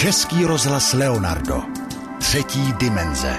Český rozhlas Leonardo. Třetí dimenze.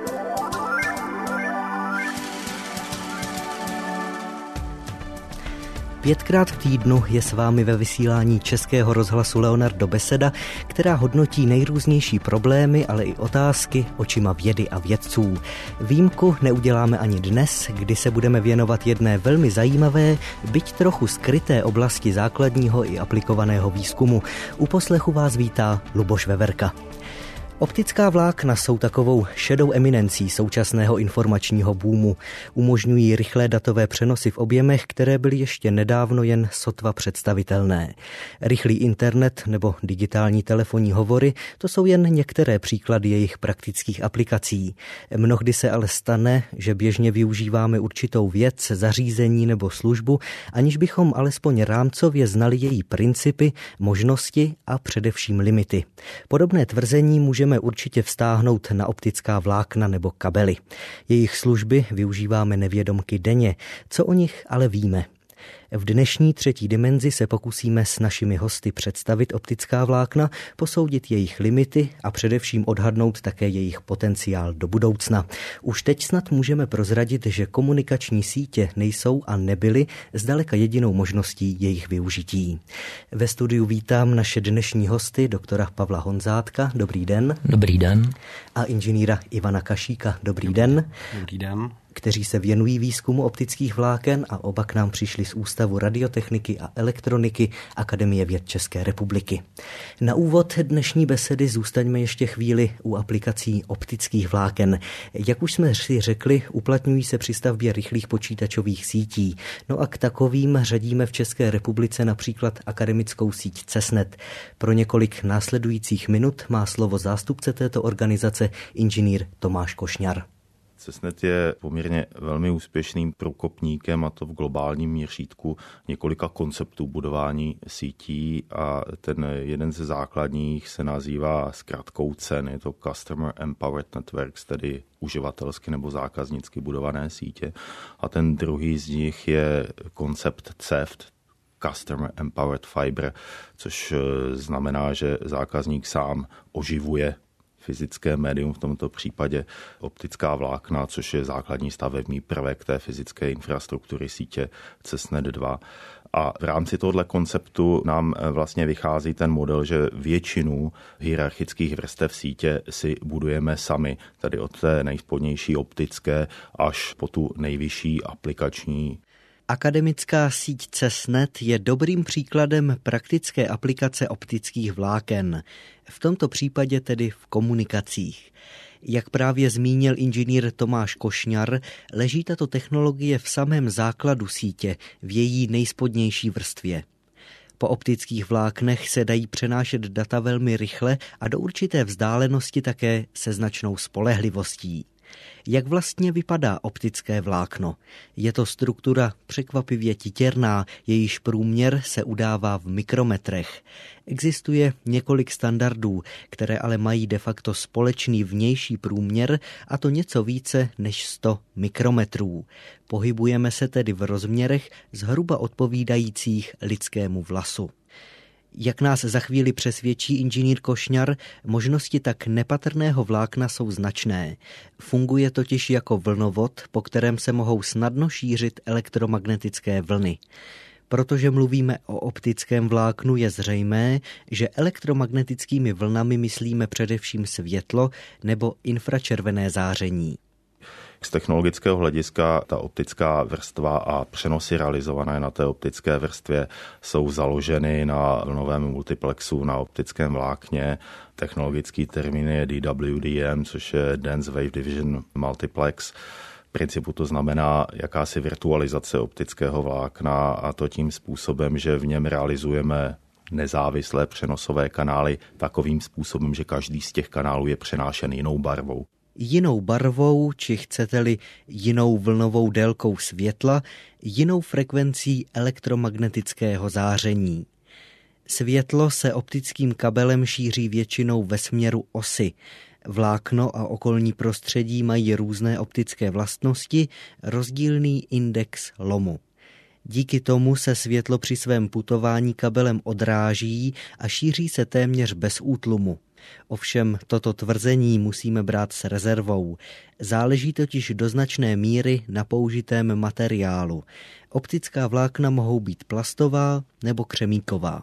Pětkrát v týdnu je s vámi ve vysílání Českého rozhlasu Leonardo beseda, která hodnotí nejrůznější problémy, ale i otázky očima vědy a vědců. Výjimku neuděláme ani dnes, kdy se budeme věnovat jedné velmi zajímavé, byť trochu skryté oblasti základního i aplikovaného výzkumu. U poslechu vás vítá Luboš Veverka. Optická vlákna jsou takovou šedou eminencí současného informačního boomu. Umožňují rychlé datové přenosy v objemech, které byly ještě nedávno jen sotva představitelné. Rychlý internet nebo digitální telefonní hovory, to jsou jen některé příklady jejich praktických aplikací. Mnohdy se ale stane, že běžně využíváme určitou věc, zařízení nebo službu, aniž bychom alespoň rámcově znali její principy, možnosti a především limity. Podobné tvrzení můžeme určitě vztáhnout na optická vlákna nebo kabely. Jejich služby využíváme nevědomky denně. Co o nich ale víme? V dnešní třetí dimenzi se pokusíme s našimi hosty představit optická vlákna, posoudit jejich limity a především odhadnout také jejich potenciál do budoucna. Už teď snad můžeme prozradit, že komunikační sítě nejsou a nebyly zdaleka jedinou možností jejich využití. Ve studiu vítám naše dnešní hosty, doktora Pavla Honzátka. Dobrý den. Dobrý den. A inženýra Ivana Kašíka. Dobrý den. Dobrý den. Kteří se věnují výzkumu optických vláken a oba k nám přišli z Ústavu radiotechniky a elektroniky Akademie věd České republiky. Na úvod dnešní besedy zůstaňme ještě chvíli u aplikací optických vláken. Jak už jsme si řekli, uplatňují se při stavbě rychlých počítačových sítí. No a k takovým řadíme v České republice například akademickou síť CESNET. Pro několik následujících minut má slovo zástupce této organizace inženýr Tomáš Košňar. CESNET je poměrně velmi úspěšným průkopníkem, a to v globálním měřítku, několika konceptů budování sítí, a ten jeden ze základních se nazývá zkratkou CEN, je to Customer Empowered Networks, tedy uživatelsky nebo zákaznicky budované sítě. A ten druhý z nich je koncept CEFT, Customer Empowered Fiber, což znamená, že zákazník sám oživuje fyzické médium, v tomto případě optická vlákna, což je základní stavební prvek té fyzické infrastruktury sítě CESNET 2. A v rámci tohoto konceptu nám vlastně vychází ten model, že většinu hierarchických vrstev sítě si budujeme sami, tedy od té nejspodnější optické až po tu nejvyšší aplikační. Akademická síť CESNET je dobrým příkladem praktické aplikace optických vláken. V tomto případě tedy v komunikacích. Jak právě zmínil inženýr Tomáš Košňar, leží tato technologie v samém základu sítě, v její nejspodnější vrstvě. Po optických vláknech se dají přenášet data velmi rychle a do určité vzdálenosti také se značnou spolehlivostí. Jak vlastně vypadá optické vlákno? Je to struktura překvapivě titěrná, jejíž průměr se udává v mikrometrech. Existuje několik standardů, které ale mají de facto společný vnější průměr, a to něco více než 100 mikrometrů. Pohybujeme se tedy v rozměrech zhruba odpovídajících lidskému vlasu. Jak nás za chvíli přesvědčí inženýr Košňar, možnosti tak nepatrného vlákna jsou značné. Funguje totiž jako vlnovod, po kterém se mohou snadno šířit elektromagnetické vlny. Protože mluvíme o optickém vláknu, je zřejmé, že elektromagnetickými vlnami myslíme především světlo nebo infračervené záření. Z technologického hlediska ta optická vrstva a přenosy realizované na té optické vrstvě jsou založeny na vlnovém multiplexu na optickém vlákně. Technologický termín je DWDM, což je Dense Wave Division Multiplex. V principu to znamená jakási virtualizace optického vlákna, a to tím způsobem, že v něm realizujeme nezávislé přenosové kanály takovým způsobem, že každý z těch kanálů je přenášen jinou barvou. Jinou barvou, či chcete-li jinou vlnovou délkou světla, jinou frekvencí elektromagnetického záření. Světlo se optickým kabelem šíří většinou ve směru osy. Vlákno a okolní prostředí mají různé optické vlastnosti, rozdílný index lomu. Díky tomu se světlo při svém putování kabelem odráží a šíří se téměř bez útlumu. Ovšem toto tvrzení musíme brát s rezervou. Záleží totiž do značné míry na použitém materiálu. Optická vlákna mohou být plastová nebo křemíková.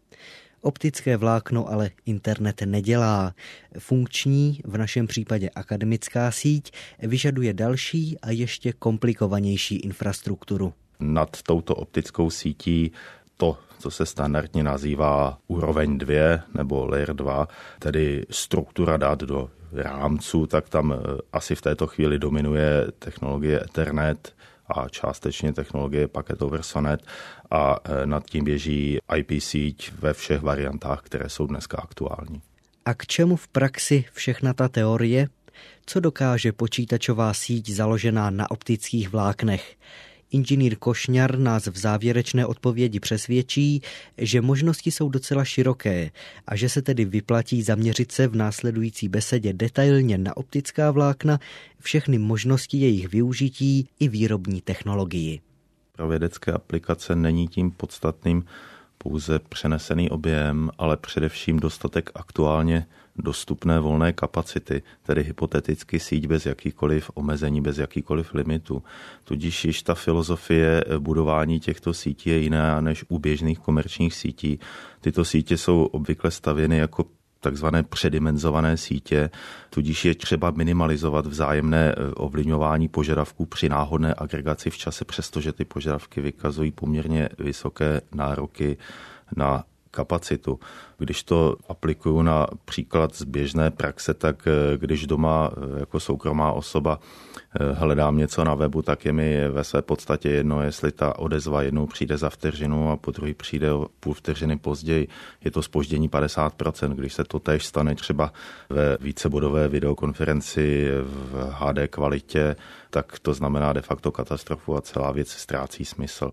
Optické vlákno ale internet nedělá. Funkční, v našem případě akademická síť, vyžaduje další a ještě komplikovanější infrastrukturu. Nad touto optickou sítí to, co se standardně nazývá úroveň 2 nebo layer 2, tedy struktura dat do rámců, tak tam asi v této chvíli dominuje technologie Ethernet a částečně technologie Packet over Sonet a nad tím běží IP síť ve všech variantách, které jsou dneska aktuální. A k čemu v praxi všechna ta teorie? Co dokáže počítačová síť založená na optických vláknech? Inženýr Košňar nás v závěrečné odpovědi přesvědčí, že možnosti jsou docela široké a že se tedy vyplatí zaměřit se v následující besedě detailně na optická vlákna, všechny možnosti jejich využití i výrobní technologii. Pro vědecké aplikace není tím podstatným pouze přenesený objem, ale především dostatek aktuálně dostupné volné kapacity, tedy hypoteticky síť bez jakýkoliv omezení, bez jakýkoliv limitu. Tudíž již ta filozofie budování těchto sítí je jiná než u běžných komerčních sítí. Tyto sítě jsou obvykle stavěny jako takzvané předimenzované sítě, tudíž je třeba minimalizovat vzájemné ovlivňování požadavků při náhodné agregaci v čase, přestože ty požadavky vykazují poměrně vysoké nároky na kapacitu. Když to aplikuju na příklad z běžné praxe, tak když doma jako soukromá osoba hledám něco na webu, tak je mi ve své podstatě jedno, jestli ta odezva jednou přijde za vteřinu a po druhý přijde o půl vteřiny později. Je to zpoždění 50%. Když se to též stane třeba ve vícebodové videokonferenci v HD kvalitě, tak to znamená de facto katastrofu a celá věc ztrácí smysl.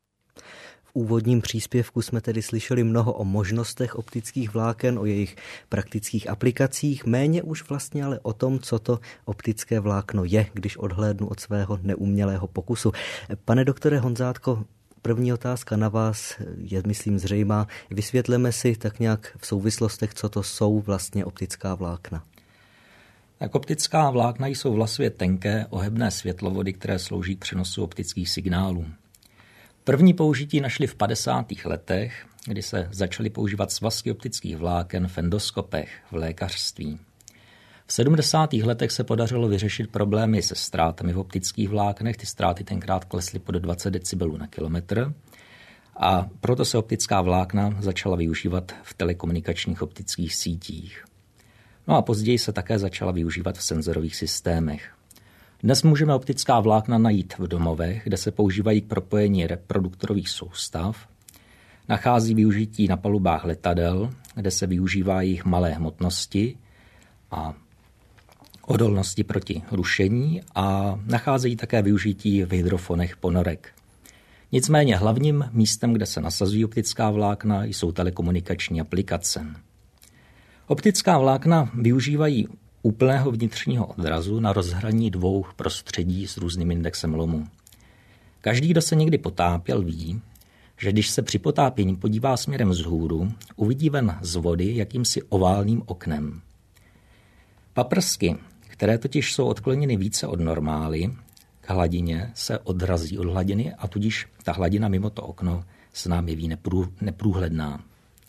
V úvodním příspěvku jsme tedy slyšeli mnoho o možnostech optických vláken, o jejich praktických aplikacích, méně už vlastně ale o tom, co to optické vlákno je, když odhlédnu od svého neumělého pokusu. Pane doktore Honzátko, první otázka na vás je, myslím, zřejmá. Vysvětleme si tak nějak v souvislostech, co to jsou vlastně optická vlákna. Tak optická vlákna jsou vlasově tenké, ohebné světlovody, které slouží k přenosu optických signálů. První použití našli v 50. letech, kdy se začaly používat svazky optických vláken v endoskopech v lékařství. V 70. letech se podařilo vyřešit problémy se ztrátami v optických vláknech. Ty ztráty tenkrát klesly pod 20 decibelů na kilometr a proto se optická vlákna začala využívat v telekomunikačních optických sítích. No a později se také začala využívat v senzorových systémech. Dnes můžeme optická vlákna najít v domovech, kde se používají k propojení reproduktorových soustav. Nachází využití na palubách letadel, kde se využívá jejich malé hmotnosti a odolnosti proti rušení a nacházejí také využití v hydrofonech ponorek. Nicméně hlavním místem, kde se nasazují optická vlákna, jsou telekomunikační aplikace. Optická vlákna využívají úplného vnitřního odrazu na rozhraní dvou prostředí s různým indexem lomu. Každý, kdo se někdy potápěl, ví, že když se při potápění podívá směrem vzhůru, uvidí ven z vody jakýmsi oválným oknem. Paprsky, které totiž jsou odkloněny více od normály, k hladině se odrazí od hladiny a tudíž ta hladina mimo to okno se nám jeví neprůhledná.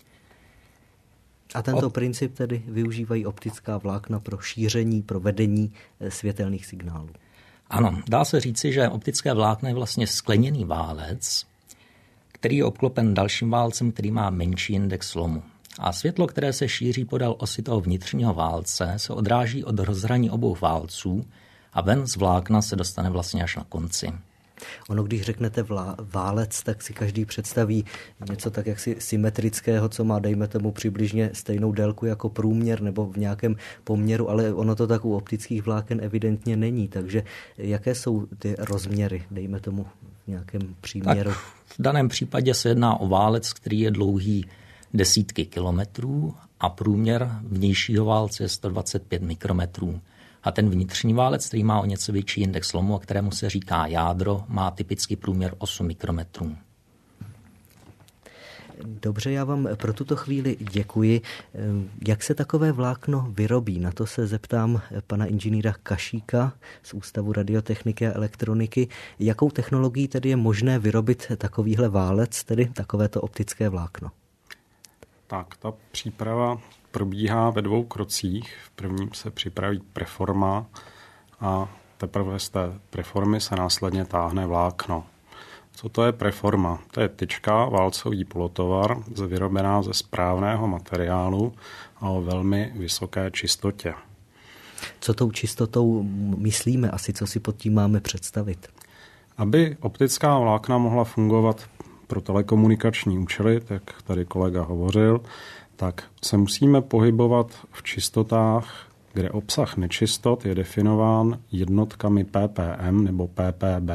A tento princip tedy využívají optická vlákna pro šíření, pro vedení světelných signálů. Ano, dá se říci, že optické vlákno je vlastně skleněný válec, který je obklopen dalším válcem, který má menší index lomu. A světlo, které se šíří podél osy toho vnitřního válce, se odráží od rozhraní obou válců a ven z vlákna se dostane vlastně až na konci. Ono, když řeknete válec, tak si každý představí něco tak jaksi symetrického, co má, dejme tomu, přibližně stejnou délku jako průměr nebo v nějakém poměru, ale ono to tak u optických vláken evidentně není. Takže jaké jsou ty rozměry, dejme tomu v nějakém příměru? Tak v daném případě se jedná o válec, který je dlouhý desítky kilometrů a průměr vnějšího válce je 125 mikrometrů. A ten vnitřní válec, který má o něco větší index lomu a kterému se říká jádro, má typický průměr 8 mikrometrů. Dobře, já vám pro tuto chvíli děkuji. Jak se takové vlákno vyrobí? Na to se zeptám pana inženýra Kašíka z Ústavu radiotechniky a elektroniky. Jakou technologií tedy je možné vyrobit takovýhle válec, tedy takovéto optické vlákno? Tak, ta příprava probíhá ve 2 krocích. V prvním se připraví preforma a teprve z té preformy se následně táhne vlákno. Co to je preforma? To je tyčka, válcový polotovar, vyrobená ze správného materiálu a o velmi vysoké čistotě. Co tou čistotou myslíme? Asi co si pod tím máme představit? Aby optická vlákna mohla fungovat pro telekomunikační účely, tak tady kolega hovořil, tak se musíme pohybovat v čistotách, kde obsah nečistot je definován jednotkami ppm nebo ppb.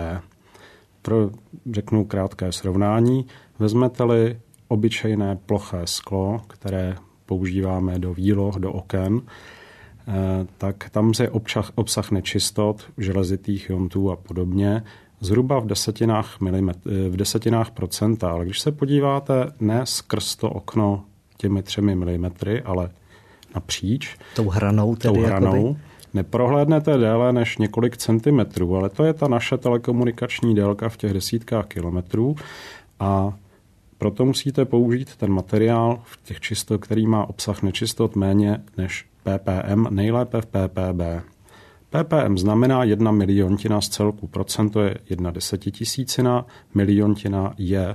Řeknu krátké srovnání. Vezmete-li obyčejné ploché sklo, které používáme do výloh, do oken, tak tam je obsah nečistot, železitých iontů a podobně, zhruba v desetinách procenta. Ale když se podíváte ne skrz to okno těmi 3 mm, ale napříč, tou hranou, neprohlédnete déle než několik centimetrů, ale to je ta naše telekomunikační délka v těch desítkách kilometrů a proto musíte použít ten materiál v těch čistot, který má obsah nečistot méně než ppm, nejlépe v ppb. ppm znamená 1 miliontina z celku, procento je 1/10 000, miliontina je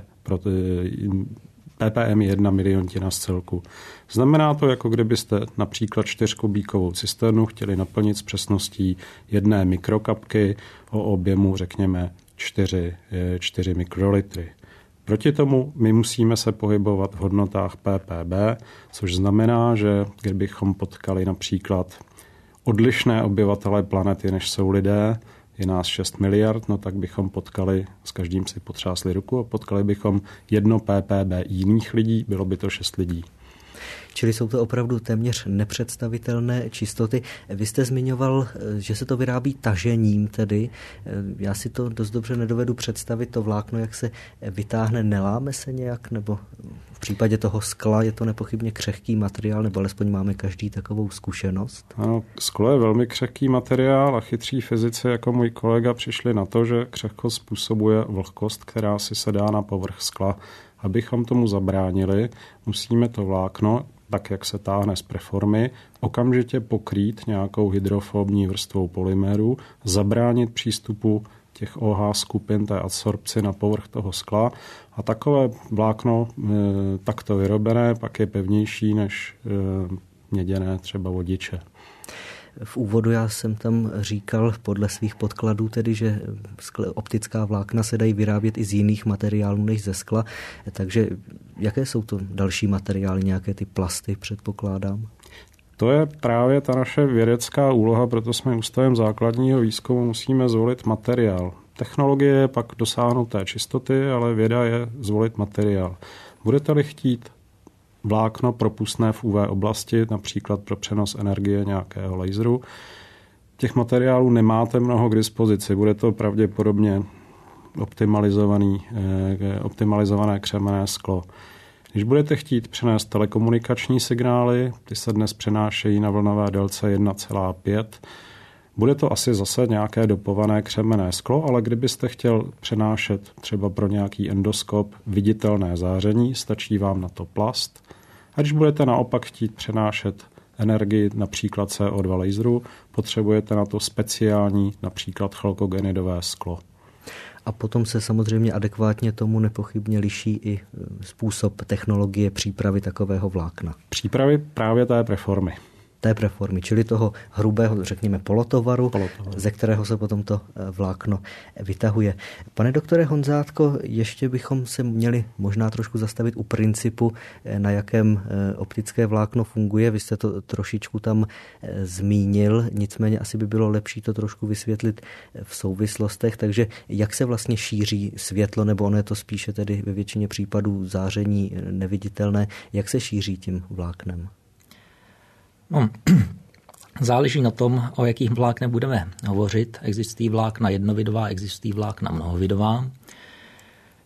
ppm je 1 miliontina z celku. Znamená to, jako kdybyste například 4kubíkovou cisternu chtěli naplnit s přesností 1 mikrokapky o objemu, řekněme, 4 mikrolitry. Proti tomu my musíme se pohybovat v hodnotách ppb, což znamená, že kdybychom potkali například odlišné obyvatele planety, než jsou lidé, je nás 6 miliard, no tak bychom potkali, s každým si potřásli ruku a potkali bychom 1 ppb jiných lidí, bylo by to 6 lidí. Čili jsou to opravdu téměř nepředstavitelné čistoty. Vy jste zmiňoval, že se to vyrábí tažením tedy. Já si to dost dobře nedovedu představit, to vlákno, jak se vytáhne, neláme se nějak, nebo v případě toho skla je to nepochybně křehký materiál, nebo alespoň máme každý takovou zkušenost? Ano, sklo je velmi křehký materiál a chytří fyzici jako můj kolega přišli na to, že křehkost způsobuje vlhkost, která si sedá na povrch skla. Abychom tomu zabránili, musíme to vlákno, tak jak se táhne z preformy, okamžitě pokrýt nějakou hydrofobní vrstvou polyméru, zabránit přístupu těch OH skupin té adsorpci na povrch toho skla a takové vlákno takto vyrobené pak je pevnější než měděné třeba vodiče. V úvodu já jsem tam říkal podle svých podkladů tedy, že optická vlákna se dají vyrábět i z jiných materiálů než ze skla. Takže jaké jsou to další materiály, nějaké ty plasty, předpokládám? To je právě ta naše vědecká úloha, proto jsme ústavem základního výzkumu musíme zvolit materiál. Technologie je pak dosáhnout té čistoty, ale věda je zvolit materiál. Budete-li chtít vlákno propustné v UV oblasti, například pro přenos energie nějakého laseru. Těch materiálů nemáte mnoho k dispozici, bude to pravděpodobně optimalizované křemenné sklo. Když budete chtít přenést telekomunikační signály, ty se dnes přenášejí na vlnové délce 1,5, bude to asi zase nějaké dopované křemenné sklo, ale kdybyste chtěl přenášet třeba pro nějaký endoskop viditelné záření, stačí vám na to plast. A když budete naopak chtít přenášet energii například CO2 laseru, potřebujete na to speciální například chalkogenidové sklo. A potom se samozřejmě adekvátně tomu nepochybně liší i způsob technologie přípravy takového vlákna. Přípravy právě té preformy. Té preformy, čili toho hrubého, řekněme, polotovaru, ze kterého se potom to vlákno vytahuje. Pane doktore Honzátko, ještě bychom se měli možná trošku zastavit u principu, na jakém optické vlákno funguje. Vy jste to trošičku tam zmínil, nicméně asi by bylo lepší to trošku vysvětlit v souvislostech. Takže jak se vlastně šíří světlo, nebo ono je to spíše tedy ve většině případů záření neviditelné, jak se šíří tím vláknem? No, záleží na tom, o jakých vláknech budeme hovořit. Existují vlákna jednovidová, existují vlákna mnohovidová.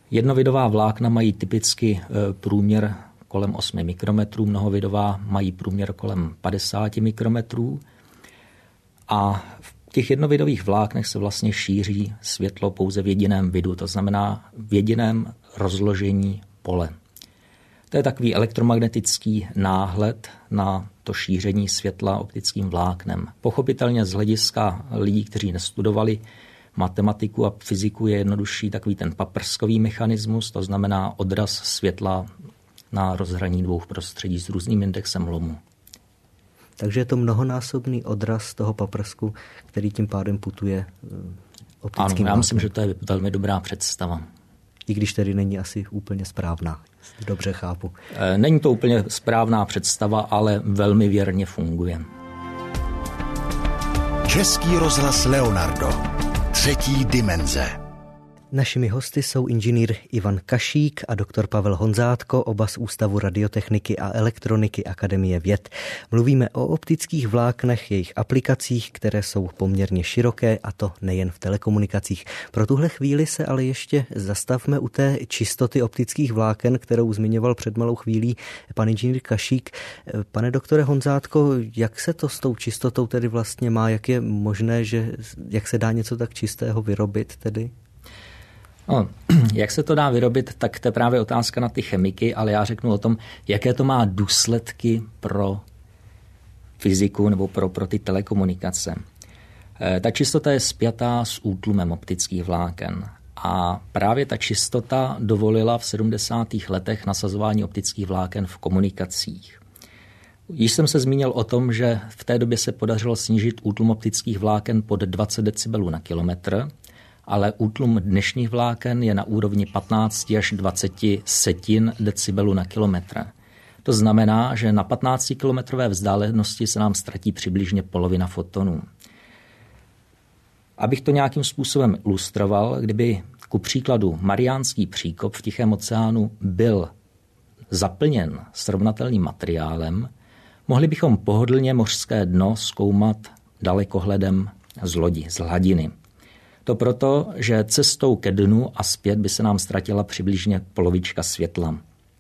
Jednovidová vlákna mají typicky průměr kolem 8 mikrometrů, mnohovidová mají průměr kolem 50 mikrometrů a v těch jednovidových vláknech se vlastně šíří světlo pouze v jediném vidu, to znamená v jediném rozložení pole. To je takový elektromagnetický náhled na to šíření světla optickým vláknem. Pochopitelně z hlediska lidí, kteří nestudovali matematiku a fyziku, je jednodušší takový ten paprskový mechanismus, to znamená odraz světla na rozhraní dvou prostředí s různým indexem lomu. Takže je to mnohonásobný odraz toho paprsku, který tím pádem putuje optickým vláknem. Ano, já myslím, že to je velmi dobrá představa. I když tedy není asi úplně správná. Dobře chápu. Není to úplně správná představa, ale velmi věrně funguje. Český rozhlas Leonardo. Třetí dimenze. Našimi hosty jsou inženýr Ivan Kašík a doktor Pavel Honzátko, oba z Ústavu radiotechniky a elektroniky Akademie věd. Mluvíme o optických vláknech, jejich aplikacích, které jsou poměrně široké, a to nejen v telekomunikacích. Pro tuhle chvíli se ale ještě zastavme u té čistoty optických vláken, kterou zmiňoval před malou chvílí pan inženýr Kašík. Pane doktore Honzátko, jak se to s tou čistotou tedy vlastně má? Jak je možné, jak se dá něco tak čistého vyrobit tedy? No, jak se to dá vyrobit, tak to je právě otázka na ty chemiky, ale já řeknu o tom, jaké to má důsledky pro fyziku nebo pro ty telekomunikace. Ta čistota je spjatá s útlumem optických vláken a právě ta čistota dovolila v 70. letech nasazování optických vláken v komunikacích. Již jsem se zmínil o tom, že v té době se podařilo snížit útlum optických vláken pod 20 decibelů na kilometr, ale útlum dnešních vláken je na úrovni 15 až 20 setin decibelů na kilometr. To znamená, že na 15-kilometrové vzdálenosti se nám ztratí přibližně polovina fotonů. Abych to nějakým způsobem ilustroval, kdyby ku příkladu Mariánský příkop v Tichém oceánu byl zaplněn srovnatelným materiálem, mohli bychom pohodlně mořské dno zkoumat dalekohledem z lodi, z hladiny. To proto, že cestou ke dnu a zpět by se nám ztratila přibližně polovička světla.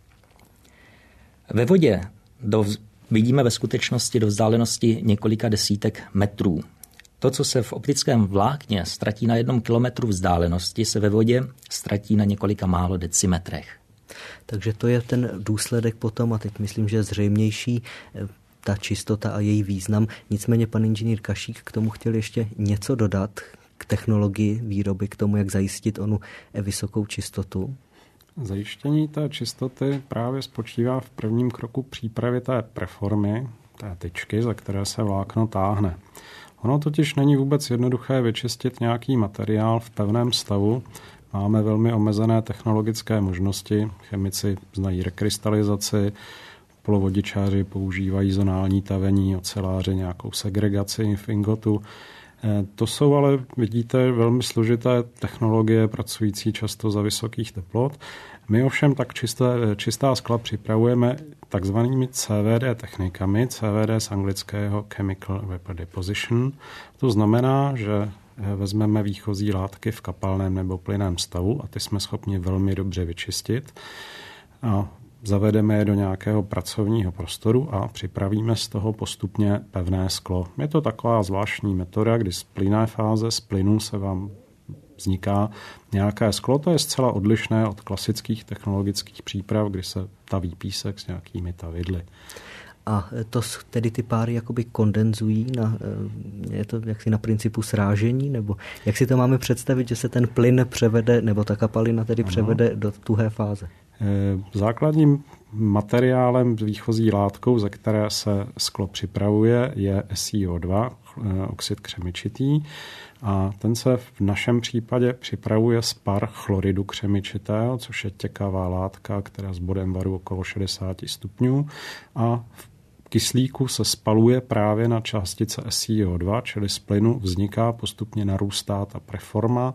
Ve vodě vidíme ve skutečnosti do vzdálenosti několika desítek metrů. To, co se v optickém vlákně ztratí na 1 kilometru vzdálenosti, se ve vodě ztratí na několika málo decimetrech. Takže to je ten důsledek potom, a teď myslím, že je zřejmější, ta čistota a její význam. Nicméně pan inženýr Kašík k tomu chtěl ještě něco dodat, k technologii výroby, k tomu, jak zajistit onu vysokou čistotu? Zajištění té čistoty právě spočívá v prvním kroku přípravy té preformy, té tyčky, za které se vlákno táhne. Ono totiž není vůbec jednoduché vyčistit nějaký materiál v pevném stavu. Máme velmi omezené technologické možnosti. Chemici znají rekrystalizaci, polovodičáři používají zonální tavení, oceláři nějakou segregaci v ingotu. To jsou ale, vidíte, velmi složité technologie, pracující často za vysokých teplot. My ovšem tak čistá skla připravujeme takzvanými CVD technikami, CVD z anglického Chemical Vapor Deposition. To znamená, že vezmeme výchozí látky v kapalném nebo plynném stavu a ty jsme schopni velmi dobře vyčistit. A zavedeme je do nějakého pracovního prostoru a připravíme z toho postupně pevné sklo. Je to taková zvláštní metoda, kdy z plynné fáze, z plynu se vám vzniká nějaké sklo. To je zcela odlišné od klasických technologických příprav, kdy se taví písek s nějakými tavidly. A to tedy ty páry jakoby kondenzují, je to jaksi na principu srážení, nebo jak si to máme představit, že se ten plyn převede, nebo ta kapalina tedy převede do tuhé fáze? Základním materiálem, výchozí látkou, ze které se sklo připravuje, je SiO2, oxid křemičitý, a ten se v našem případě připravuje z par chloridu křemičitého, což je těkavá látka, která s bodem varu okolo 60 stupňů, a v kyslíku se spaluje právě na částice SiO2, čili z plynu vzniká, postupně narůstá ta preforma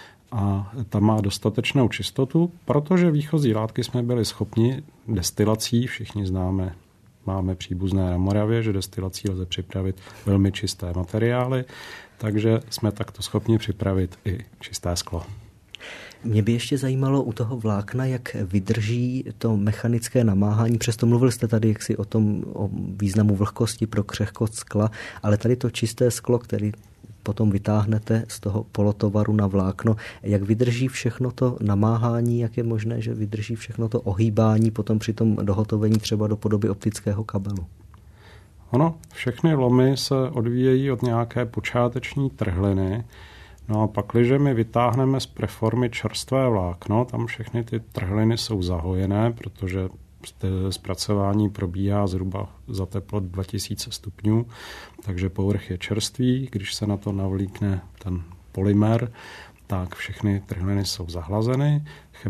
a ta má dostatečnou čistotu, protože výchozí látky jsme byli schopni destilací, všichni známe, máme příbuzné na Moravě, že destilací lze připravit velmi čisté materiály, takže jsme takto schopni připravit i čisté sklo. Mě by ještě zajímalo u toho vlákna, jak vydrží to mechanické namáhání. Přesto mluvil jste tady jaksi o významu vlhkosti pro křehkost skla, ale tady to čisté sklo, který potom vytáhnete z toho polotovaru na vlákno, jak vydrží všechno to namáhání, jak je možné, že vydrží všechno to ohýbání potom při tom dohotovení třeba do podoby optického kabelu? Ono, všechny lomy se odvíjejí od nějaké počáteční trhliny. No a pak, když my vytáhneme z preformy čerstvé vlákno, tam všechny ty trhliny jsou zahojené, protože zpracování probíhá zhruba za teplot 2000 stupňů, takže povrch je čerstvý. Když se na to navlíkne ten polymer, tak všechny trhliny jsou zahlazeny.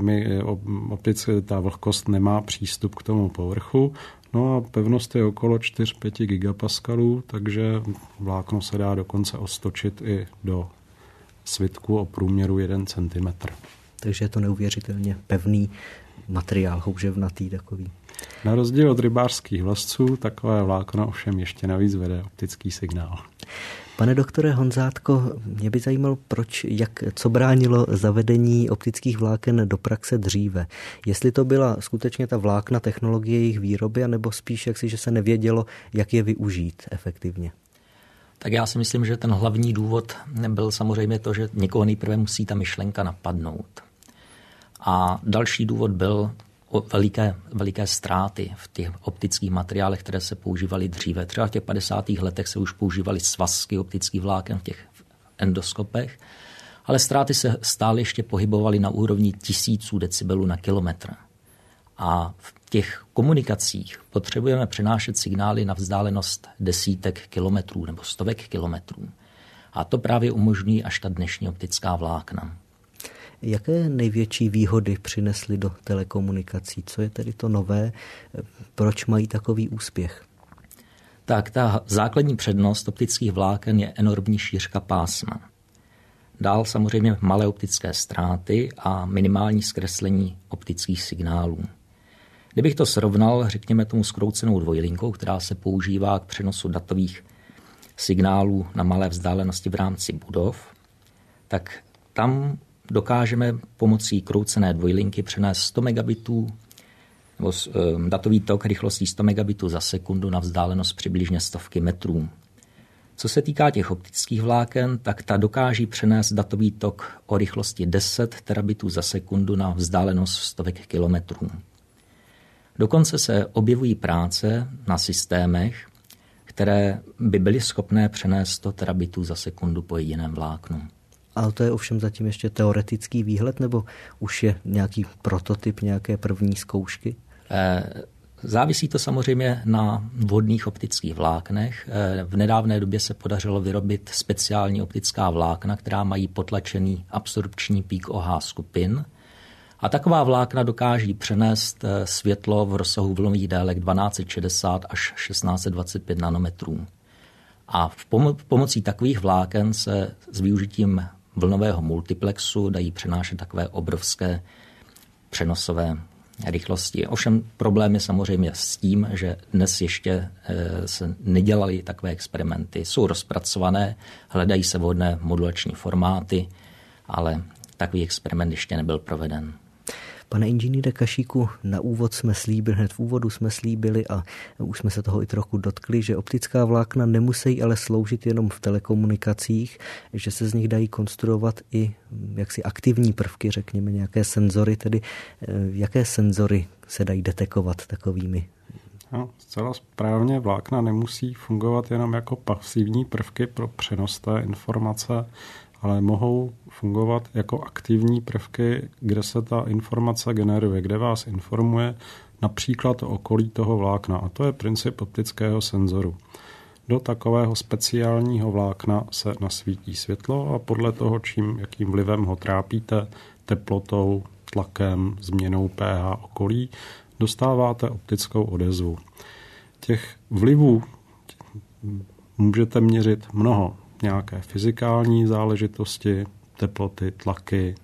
Opět ta vlhkost nemá přístup k tomu povrchu. No a pevnost je okolo 4-5 gigapaskalů, takže vlákno se dá dokonce ostočit i do svitku o průměru 1 cm. Takže je to neuvěřitelně pevný materiál, houževnatý takový. Na rozdíl od rybářských vlasců, takové vlákno ovšem ještě navíc vede optický signál. Pane doktore Honzátko, mě by zajímalo, co bránilo zavedení optických vláken do praxe dříve. Jestli to byla skutečně ta vlákna technologie jejich výroby, anebo spíš že se nevědělo, jak je využít efektivně. Tak já si myslím, že ten hlavní důvod nebyl samozřejmě to, že někoho nejprve musí ta myšlenka napadnout. A další důvod byl veliké ztráty v těch optických materiálech, které se používaly dříve. Třeba v těch 50. letech se už používaly svazky optických vláken v těch endoskopech, ale ztráty se stále ještě pohybovaly na úrovni 1000 decibelů na kilometr. A v těch komunikacích potřebujeme přenášet signály na vzdálenost desítek kilometrů nebo stovek kilometrů. A to právě umožňují až ta dnešní optická vlákna. Jaké největší výhody přinesly do telekomunikací? Co je tedy to nové? Proč mají takový úspěch? Tak ta základní přednost optických vláken je enormní šířka pásma. Dál samozřejmě malé optické ztráty a minimální zkreslení optických signálů. Kdybych to srovnal, řekněme tomu zkroucenou dvojlinkou, která se používá k přenosu datových signálů na malé vzdálenosti v rámci budov, tak tam dokážeme pomocí kroucené dvojlinky přenést 100 megabitů nebo datový tok rychlostí 100 megabitů za sekundu na vzdálenost přibližně 100 metrů. Co se týká těch optických vláken, tak ta dokáží přenést datový tok o rychlosti 10 terabitů za sekundu na vzdálenost 100 kilometrů. Dokonce se objevují práce na systémech, které by byly schopné přenést 100 terabitů za sekundu po jediném vláknu. Ale to je ovšem zatím ještě teoretický výhled, nebo už je nějaký prototyp, nějaké první zkoušky? Závisí to samozřejmě na vhodných optických vláknech. V nedávné době se podařilo vyrobit speciální optická vlákna, která mají potlačený absorpční pík OH skupin. A taková vlákna dokáží přenést světlo v rozsahu vlnových délek 1260 až 1625 nanometrů. A pomocí takových vláken se s využitím vlnového multiplexu dají přenášet takové obrovské přenosové rychlosti. Ovšem problém je samozřejmě s tím, že dnes ještě se nedělaly takové experimenty. Jsou rozpracované, hledají se vhodné modulační formáty, ale takový experiment ještě nebyl proveden. Pane inženýre Kašíku, na úvod jsme slíbili, hned v úvodu jsme slíbili a už jsme se toho i trochu dotkli, že optická vlákna nemusí ale sloužit jenom v telekomunikacích, že se z nich dají konstruovat i jaksi aktivní prvky, řekněme nějaké senzory, tedy jaké senzory se dají detekovat takovými? No, zcela správně, vlákna nemusí fungovat jenom jako pasivní prvky pro přenos té informace, ale mohou fungovat jako aktivní prvky, kde se ta informace generuje, kde vás informuje například o okolí toho vlákna. A to je princip optického senzoru. Do takového speciálního vlákna se nasvítí světlo a podle toho, jakým vlivem ho trápíte, teplotou, tlakem, změnou pH okolí, dostáváte optickou odezvu. Těch vlivů můžete měřit mnoho. Nějaké fyzikální záležitosti, teploty, tlaky,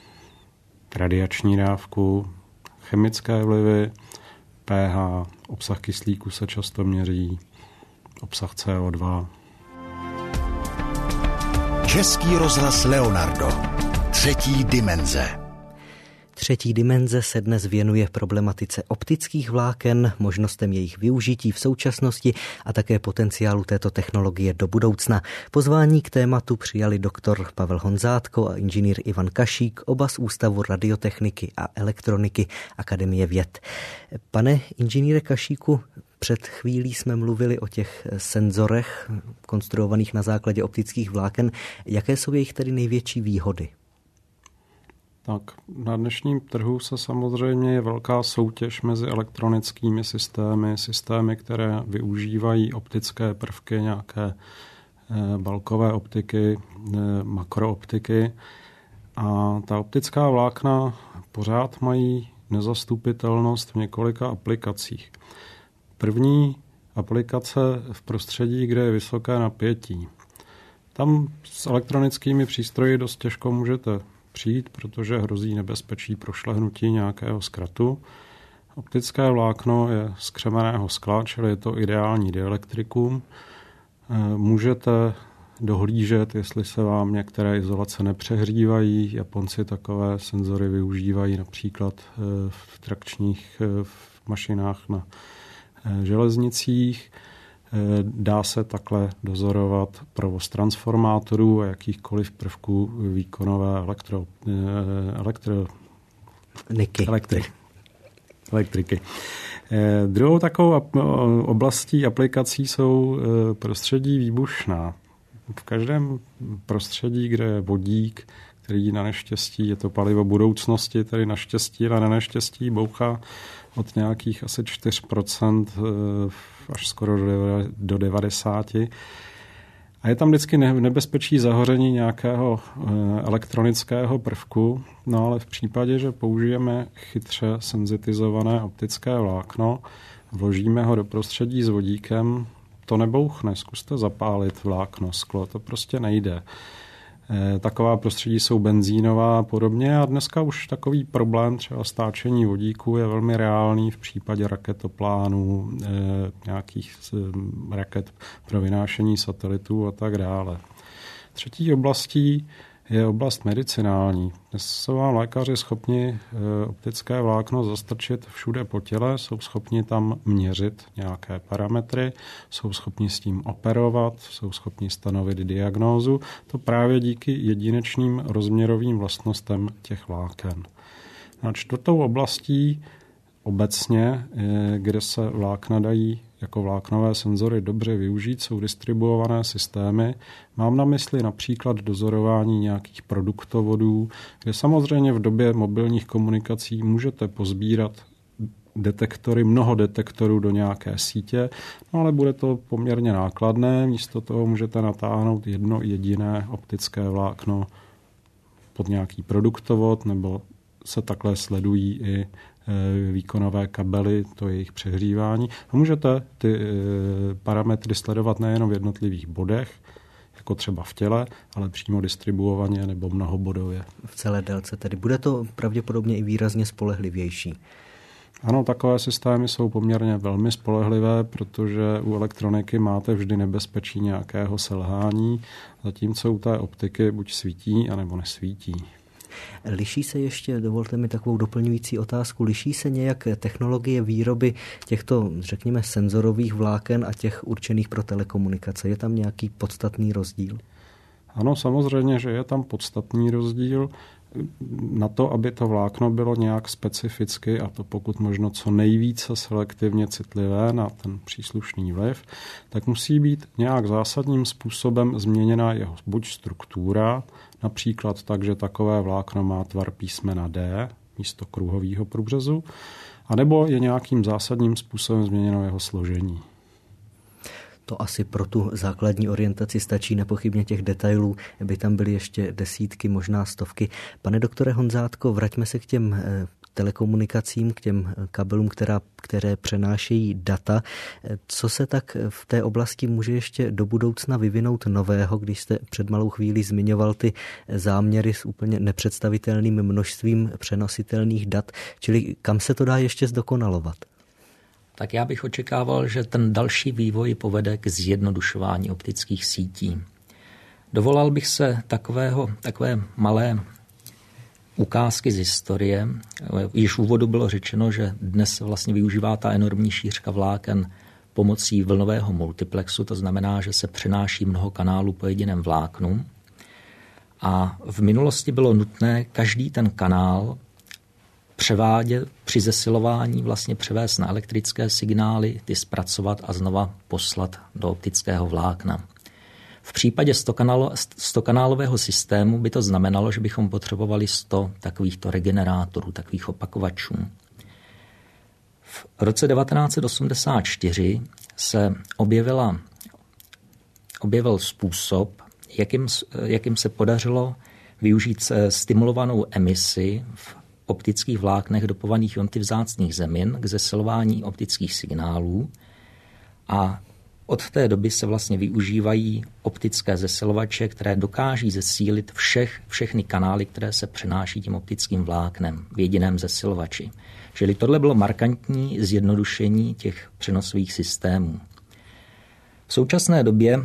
radiační dávku, chemické vlivy, pH, obsah kyslíku se často měří, obsah CO2. Český rozhlas Leonardo. Třetí dimenze. Třetí dimenze se dnes věnuje problematice optických vláken, možnostem jejich využití v současnosti a také potenciálu této technologie do budoucna. Pozvání k tématu přijali doktor Pavel Honzátko a inženýr Ivan Kašík, oba z Ústavu radiotechniky a elektroniky Akademie věd. Pane inženýre Kašíku, před chvílí jsme mluvili o těch senzorech konstruovaných na základě optických vláken. Jaké jsou jejich tedy největší výhody? Tak na dnešním trhu se samozřejmě je velká soutěž mezi elektronickými systémy, které využívají optické prvky, nějaké balkové optiky, makrooptiky. A ta optická vlákna pořád mají nezastupitelnost v několika aplikacích. První aplikace v prostředí, kde je vysoké napětí. Tam s elektronickými přístroji dost těžko můžete přijít, protože hrozí nebezpečí prošlehnutí nějakého zkratu. Optické vlákno je z křemenného skla, čili je to ideální dielektrikum. Můžete dohlížet, jestli se vám některé izolace nepřehřívají. Japonci takové senzory využívají například v trakčních mašinách na železnicích. Dá se takhle dozorovat provoz transformátorů a jakýchkoliv prvků výkonové elektriky. Druhou takovou oblastí aplikací jsou prostředí výbušná. V každém prostředí, kde je vodík, který na neštěstí, je to palivo budoucnosti, tedy naštěstí, ale na neštěstí bouchá od nějakých asi 4% až skoro do 90%. A je tam vždycky nebezpečí zahoření nějakého elektronického prvku, no ale v případě, že použijeme chytře senzitizované optické vlákno, vložíme ho do prostředí s vodíkem, to nebouchne, zkuste zapálit vlákno, sklo, to prostě nejde. Taková prostředí jsou benzínová a podobně a dneska už takový problém třeba stáčení vodíku je velmi reálný v případě raketoplánů, nějakých raket pro vynášení satelitů a tak dále. Třetí oblastí je oblast medicinální. Dnes jsou vám lékaři schopni optické vlákno zastrčit všude po těle, jsou schopni tam měřit nějaké parametry, jsou schopni s tím operovat, jsou schopni stanovit diagnózu. To právě díky jedinečným rozměrovým vlastnostem těch vláken. A čtvrtou oblastí obecně, kde se vlákna dají jako vláknové senzory dobře využít, jsou distribuované systémy. Mám na mysli například dozorování nějakých produktovodů, kde samozřejmě v době mobilních komunikací můžete pozbírat detektory, mnoho detektorů do nějaké sítě, no ale bude to poměrně nákladné. Místo toho můžete natáhnout jedno jediné optické vlákno pod nějaký produktovod, nebo se takhle sledují i výkonové kabely, to je jejich přehřívání. A můžete ty parametry sledovat nejenom v jednotlivých bodech, jako třeba v těle, ale přímo distribuovaně nebo mnohobodově. V celé délce tedy. Bude to pravděpodobně i výrazně spolehlivější. Ano, takové systémy jsou poměrně velmi spolehlivé, protože u elektroniky máte vždy nebezpečí nějakého selhání, zatímco u té optiky buď svítí, anebo nesvítí. Liší se ještě, dovolte mi takovou doplňující otázku, liší se nějak technologie výroby těchto, řekněme, senzorových vláken a těch určených pro telekomunikace? Je tam nějaký podstatný rozdíl? Ano, samozřejmě, že je tam podstatný rozdíl. Na to, aby to vlákno bylo nějak specificky, a to pokud možno co nejvíce selektivně citlivé na ten příslušný vliv, tak musí být nějak zásadním způsobem změněna jeho buď struktura, například tak, že takové vlákno má tvar písmena D místo kruhového průřezu, anebo je nějakým zásadním způsobem změněno jeho složení. To asi pro tu základní orientaci stačí, nepochybně těch detailů by tam byly ještě desítky, možná stovky. Pane doktore Honzátko, vraťme se k těm telekomunikacím, k těm kabelům, které přenášejí data. Co se tak v té oblasti může ještě do budoucna vyvinout nového, když jste před malou chvílí zmiňoval ty záměry s úplně nepředstavitelným množstvím přenositelných dat, čili kam se to dá ještě zdokonalovat? Tak já bych očekával, že ten další vývoj povede k zjednodušování optických sítí. Dovolal bych se takové malé ukázky z historie. Již v úvodu bylo řečeno, že dnes se vlastně využívá ta enormní šířka vláken pomocí vlnového multiplexu, to znamená, že se přenáší mnoho kanálů po jediném vláknu. A v minulosti bylo nutné každý ten kanál převádět při zesilování, vlastně převést na elektrické signály, ty zpracovat a znova poslat do optického vlákna. V případě 100kanálového systému by to znamenalo, že bychom potřebovali 100 takovýchto regenerátorů, takových opakovačů. V roce 1984 se objevil způsob, jakým se podařilo využít stimulovanou emisi v optických vláknech dopovaných ionty vzácných zemin k zesilování optických signálů a od té doby se vlastně využívají optické zesilovače, které dokáží zesílit všechny kanály, které se přenáší tím optickým vláknem v jediném zesilovači. Čili tohle bylo markantní zjednodušení těch přenosových systémů. V současné době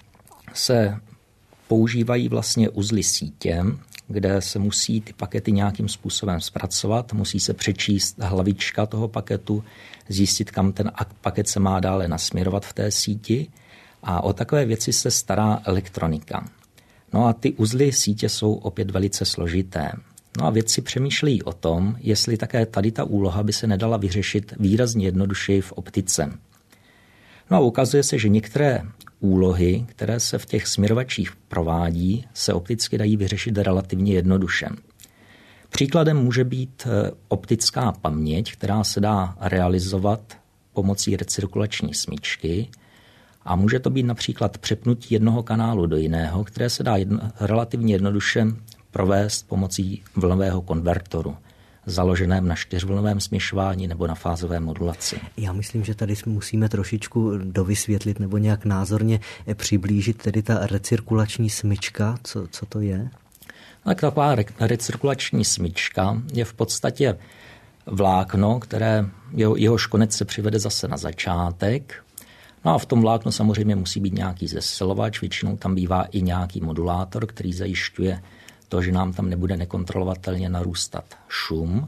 se používají vlastně uzly sítě, kde se musí ty pakety nějakým způsobem zpracovat, musí se přečíst hlavička toho paketu, zjistit, kam ten paket se má dále nasměrovat v té síti a o takové věci se stará elektronika. No a ty uzly sítě jsou opět velice složité. No a vědci přemýšlejí o tom, jestli také tady ta úloha by se nedala vyřešit výrazně jednodušeji v optice. No a ukazuje se, že některé úlohy, které se v těch směrovačích provádí, se opticky dají vyřešit relativně jednoduše. Příkladem může být optická paměť, která se dá realizovat pomocí recirkulační smyčky a může to být například přepnutí jednoho kanálu do jiného, které se dá relativně jednoduše provést pomocí vlnového konvertoru, založeném na 4vlnovém směšování nebo na fázové modulaci. Já myslím, že tady musíme trošičku dovysvětlit nebo nějak názorně přiblížit tedy ta recirkulační smyčka. Co to je? Tak taková recirkulační smyčka je v podstatě vlákno, které jehož konec se přivede zase na začátek. No a v tom vláknu samozřejmě musí být nějaký zesilovač, většinou tam bývá i nějaký modulátor, který zajišťuje to, že nám tam nebude nekontrolovatelně narůstat šum.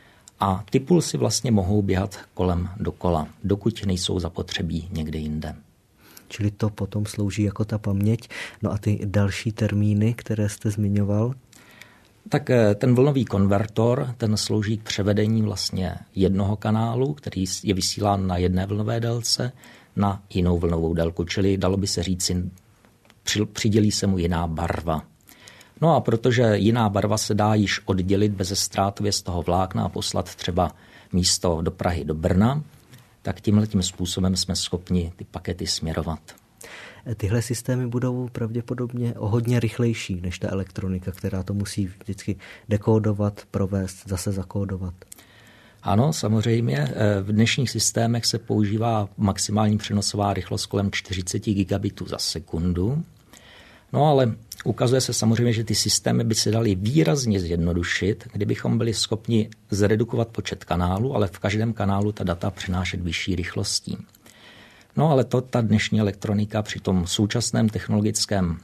A ty pulsy vlastně mohou běhat kolem dokola, dokud nejsou zapotřebí někde jinde. Čili to potom slouží jako ta paměť. No a ty další termíny, které jste zmiňoval? Tak ten vlnový konvertor, ten slouží k převedení vlastně jednoho kanálu, který je vysílán na jedné vlnové délce, na jinou vlnovou délku, čili dalo by se říci, přidělí se mu jiná barva. No a protože jiná barva se dá již oddělit bezztrátově z toho vlákna a poslat třeba místo do Prahy do Brna, tak tímhletím způsobem jsme schopni ty pakety směrovat. Tyhle systémy budou pravděpodobně o hodně rychlejší než ta elektronika, která to musí vždycky dekódovat, provést, zase zakódovat. Ano, samozřejmě. V dnešních systémech se používá maximální přenosová rychlost kolem 40 gigabitů za sekundu. No ale ukazuje se samozřejmě, že ty systémy by se daly výrazně zjednodušit, kdybychom byli schopni zredukovat počet kanálů, ale v každém kanálu ta data přenášet vyšší rychlostí. No ale to ta dnešní elektronika při tom současném technologickém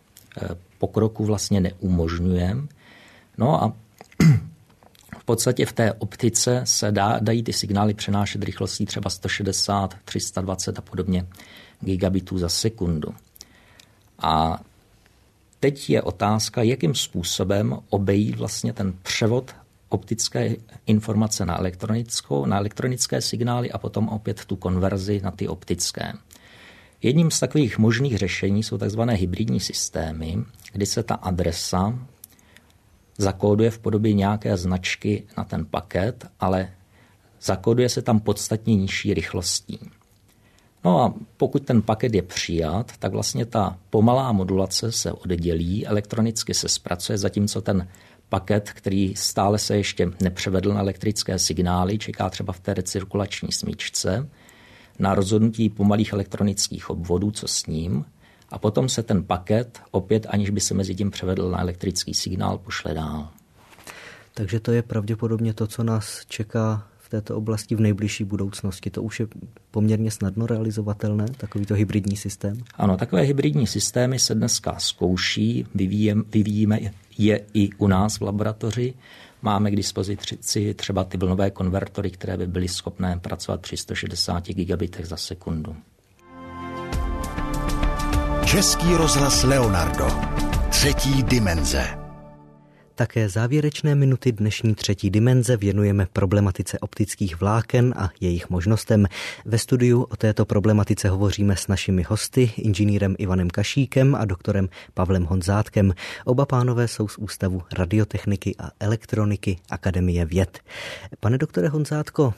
pokroku vlastně neumožňuje. No a v podstatě v té optice se dají ty signály přenášet rychlostí třeba 160, 320 a podobně gigabitů za sekundu. A teď je otázka, jakým způsobem obejít vlastně ten převod optické informace na elektronické signály a potom opět tu konverzi na ty optické. Jedním z takových možných řešení jsou takzvané hybridní systémy, kdy se ta adresa zakóduje v podobě nějaké značky na ten paket, ale zakóduje se tam podstatně nižší rychlostí. No a pokud ten paket je přijat, tak vlastně ta pomalá modulace se oddělí, elektronicky se zpracuje, zatímco ten paket, který stále se ještě nepřevedl na elektrické signály, čeká třeba v té recirkulační smyčce, na rozhodnutí pomalých elektronických obvodů, co s ním, a potom se ten paket opět, aniž by se mezi tím převedl na elektrický signál, pošle dál. Takže to je pravděpodobně to, co nás čeká v této oblasti v nejbližší budoucnosti. To už je poměrně snadno realizovatelné, takovýto hybridní systém? Ano, takové hybridní systémy se dneska zkouší, vyvíjíme je i u nás v laboratoři. Máme k dispozici třeba ty vlnové konvertory, které by byly schopné pracovat při 160 gigabitech za sekundu. Český rozhlas Leonardo. Třetí dimenze. Také závěrečné minuty dnešní třetí dimenze věnujeme problematice optických vláken a jejich možnostem. Ve studiu o této problematice hovoříme s našimi hosty, inženýrem Ivanem Kašíkem a doktorem Pavlem Honzátkem. Oba pánové jsou z Ústavu radiotechniky a elektroniky Akademie věd. Pane doktore Honzátko,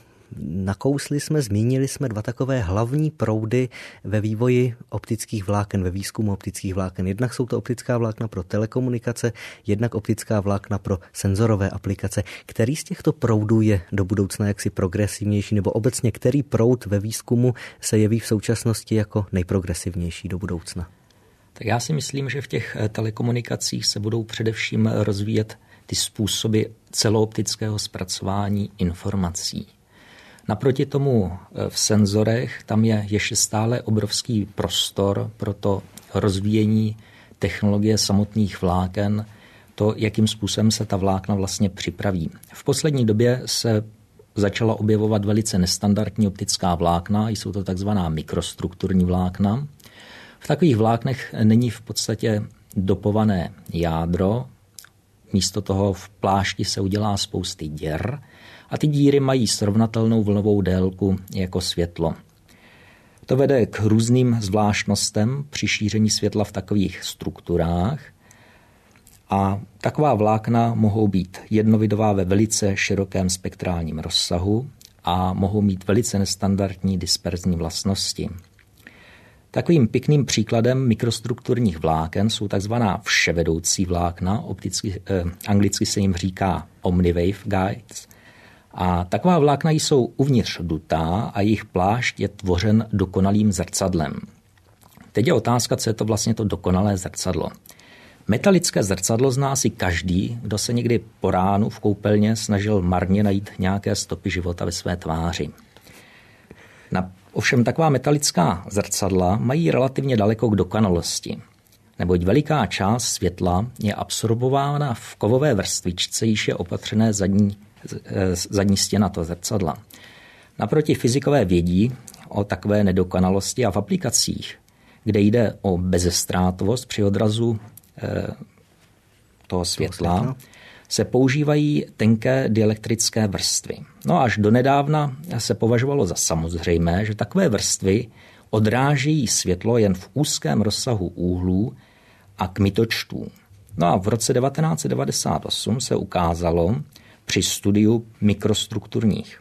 zmínili jsme dva takové hlavní proudy ve vývoji optických vláken, ve výzkumu optických vláken. Jednak jsou to optická vlákna pro telekomunikace, jednak optická vlákna pro senzorové aplikace. Který z těchto proudů je do budoucna jaksi progresivnější, nebo obecně který proud ve výzkumu se jeví v současnosti jako nejprogresivnější do budoucna? Tak já si myslím, že v těch telekomunikacích se budou především rozvíjet ty způsoby celooptického zpracování informací. Naproti tomu v senzorech tam je ještě stále obrovský prostor pro to rozvíjení technologie samotných vláken, to, jakým způsobem se ta vlákna vlastně připraví. V poslední době se začala objevovat velice nestandardní optická vlákna, jsou to takzvaná mikrostrukturní vlákna. V takových vláknech není v podstatě dopované jádro, místo toho v plášti se udělá spousty děr, a ty díry mají srovnatelnou vlnovou délku jako světlo. To vede k různým zvláštnostem při šíření světla v takových strukturách a taková vlákna mohou být jednovidová ve velice širokém spektrálním rozsahu a mohou mít velice nestandardní disperzní vlastnosti. Takovým pěkným příkladem mikrostrukturních vláken jsou takzvaná vševedoucí vlákna, anglicky se jim říká omniwave guides. A taková vlákna jsou uvnitř dutá a jejich plášť je tvořen dokonalým zrcadlem. Teď je otázka, co je to vlastně to dokonalé zrcadlo. Metalické zrcadlo zná si každý, kdo se někdy po ránu v koupelně snažil marně najít nějaké stopy života ve své tváři. Ovšem taková metalická zrcadla mají relativně daleko k dokonalosti, neboť veliká část světla je absorbována v kovové vrstvičce, již je opatřené zadní stěna toho zrcadla. Naproti fyzikové vědí o takové nedokonalosti a v aplikacích, kde jde o bezestrátovost při odrazu toho světla, se používají tenké dielektrické vrstvy. No až donedávna se považovalo za samozřejmé, že takové vrstvy odrážejí světlo jen v úzkém rozsahu úhlů a kmitočtů. No a v roce 1998 se ukázalo při studiu mikrostrukturních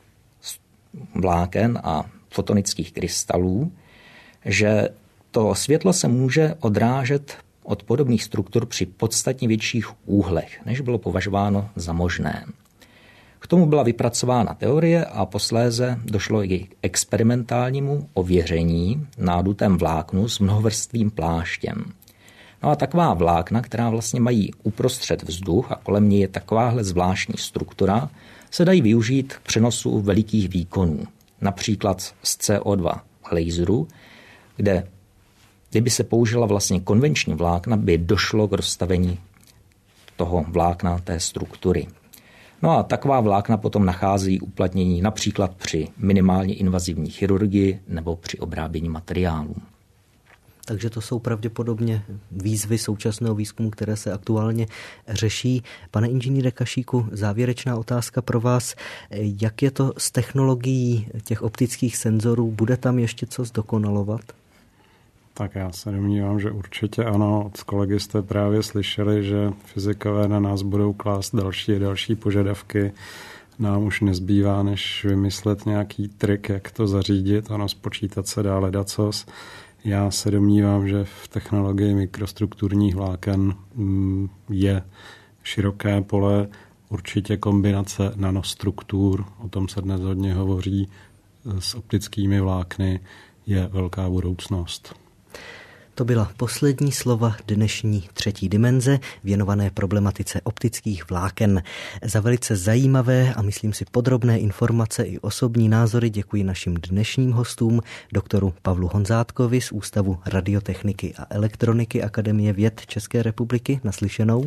vláken a fotonických krystalů, že to světlo se může odrážet od podobných struktur při podstatně větších úhlech, než bylo považováno za možné. K tomu byla vypracována teorie a posléze došlo i k experimentálnímu ověření na dutém vláknu s mnohovrstvým pláštěm. No a taková vlákna, která vlastně mají uprostřed vzduch a kolem něj je takováhle zvláštní struktura, se dají využít k přenosu velikých výkonů, například z CO2 laseru, kde kdyby se použila vlastně konvenční vlákna, by došlo k rozstavení toho vlákna, té struktury. No a taková vlákna potom nachází uplatnění například při minimálně invazivní chirurgii nebo při obrábění materiálů. Takže to jsou pravděpodobně výzvy současného výzkumu, které se aktuálně řeší. Pane inženýre Kašíku, závěrečná otázka pro vás. Jak je to s technologií těch optických senzorů? Bude tam ještě co zdokonalovat? Tak já se domnívám, že určitě ano. Od kolegy jste právě slyšeli, že fyzikové na nás budou klást další a další požadavky. Nám už nezbývá, než vymyslet nějaký trik, jak to zařídit. Ono spočítat se dá ledacos. Já se domnívám, že v technologii mikrostrukturních vláken je široké pole, určitě kombinace nanostruktur, o tom se dnes hodně hovoří, s optickými vlákny je velká budoucnost. To byla poslední slova dnešní třetí dimenze věnované problematice optických vláken. Za velice zajímavé a myslím si podrobné informace i osobní názory děkuji našim dnešním hostům, doktoru Pavlu Honzátkovi z Ústavu radiotechniky a elektroniky Akademie věd České republiky. Naslyšenou.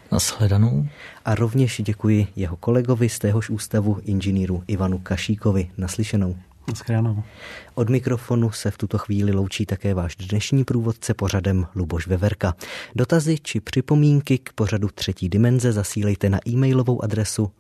Nashledanou. A rovněž děkuji jeho kolegovi z téhož ústavu, inženýru Ivanu Kašíkovi. Naslyšenou. Nashledanou. Od mikrofonu se v tuto chvíli loučí také váš dnešní průvodce pořadem Luboš Veverka. Dotazy či připomínky k pořadu Třetí dimenze zasílejte na e-mailovou adresu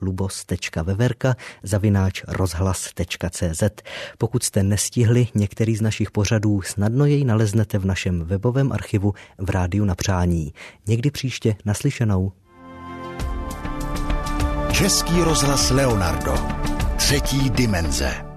lubos.veverka@rozhlas.cz. Pokud jste nestihli některý z našich pořadů, snadno jej naleznete v našem webovém archivu v Rádiu na přání. Někdy příště. Naslyšenou. Český rozhlas Leonardo. Třetí dimenze.